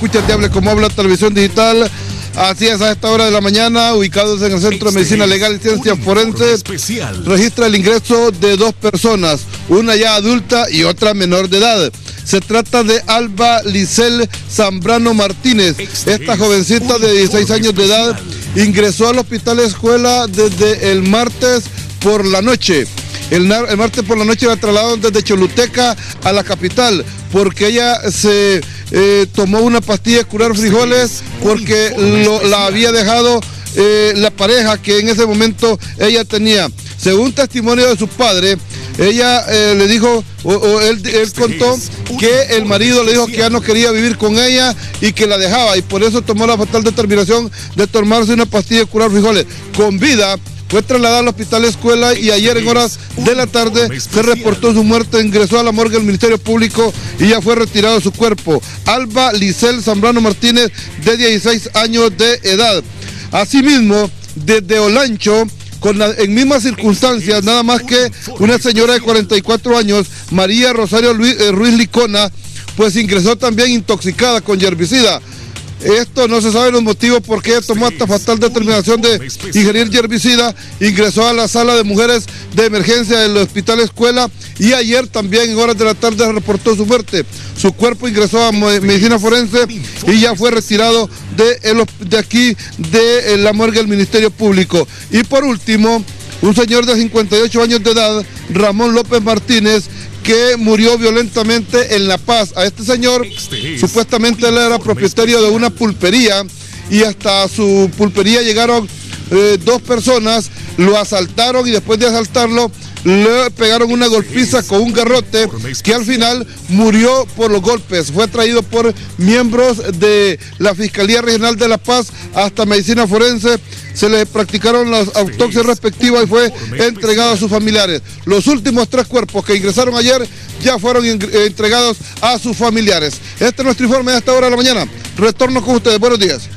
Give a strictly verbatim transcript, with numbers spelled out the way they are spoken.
escucha el Diable como habla, televisión digital. Así es, a esta hora de la mañana, ubicados en el Centro de Medicina Legal y Ciencias Forenses, registra el ingreso de dos personas, una ya adulta y otra menor de edad. Se trata de Alba Lisel Zambrano Martínez. Esta jovencita de dieciséis años de edad ingresó al hospital escuela desde el martes por la noche. El, el martes por la noche la trasladaron desde Choluteca a la capital porque ella se eh, tomó una pastilla de curar frijoles porque lo, la había dejado eh, la pareja que en ese momento ella tenía. Según testimonio de su padre, ella eh, le dijo, o, o él, él contó que el marido le dijo que ya no quería vivir con ella y que la dejaba y por eso tomó la fatal determinación de tomarse una pastilla de curar frijoles. Con vida fue trasladada al hospital escuela y ayer en horas de la tarde se reportó su muerte, ingresó a la morgue del Ministerio Público y ya fue retirado su cuerpo. Alba Lisel Zambrano Martínez, de dieciséis años de edad. Asimismo, desde Olancho, con la, en mismas circunstancias, nada más que una señora de cuarenta y cuatro años, María Rosario Luis, eh, Ruiz Licona, pues ingresó también intoxicada con herbicida. Esto no se sabe los motivos por qué ella tomó esta fatal determinación de ingerir herbicida. Ingresó a la sala de mujeres de emergencia del hospital escuela y ayer también en horas de la tarde reportó su muerte. Su cuerpo ingresó a medicina forense y ya fue retirado de, el, de aquí de la morgue del Ministerio Público. Y por último, un señor de cincuenta y ocho años de edad, Ramón López Martínez, que murió violentamente en La Paz. A este señor, supuestamente él era propietario de una pulpería y hasta su pulpería llegaron eh, dos personas, lo asaltaron y después de asaltarlo le pegaron una golpiza con un garrote que al final murió por los golpes. Fue traído por miembros de la Fiscalía Regional de La Paz hasta medicina forense. Se le practicaron las autopsias respectivas y fue entregado a sus familiares. Los últimos tres cuerpos que ingresaron ayer ya fueron entregados a sus familiares. Este es nuestro informe de esta hora de la mañana. Retorno con ustedes. Buenos días.